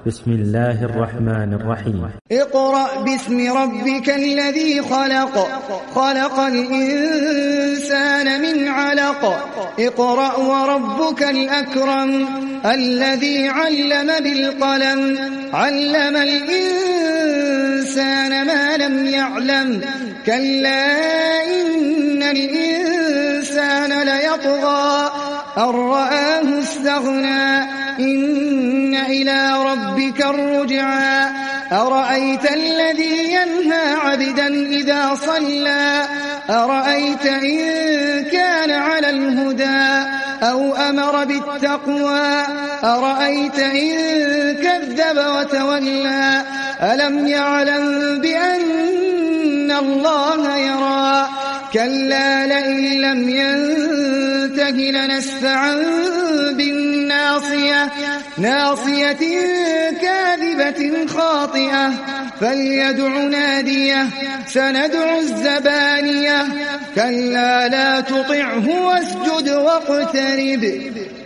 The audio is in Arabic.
بسم الله الرحمن الرحيم. اقرأ باسم ربك الذي خلق، خلق الإنسان من علق. اقرأ وربك الأكرم الذي علم بالقلم، علم الإنسان ما لم يعلم. كلا إن الإنسان ليطغى أن رآه استغنى، إن إلى ربك الرجعى. أرأيت الذي ينهى عبدا إذا صلى، أرأيت إن كان على الهدى أو أمر بالتقوى، أرأيت إن كذب وتولى. ألم يعلم بأن الله يرى، كلا لئن لم ينته لنسفعا بالناصية، ناصية كاذبة خاطئة، فليدع ناديه. سندع الزبانية، كلا لا تطعه واسجد واقترب.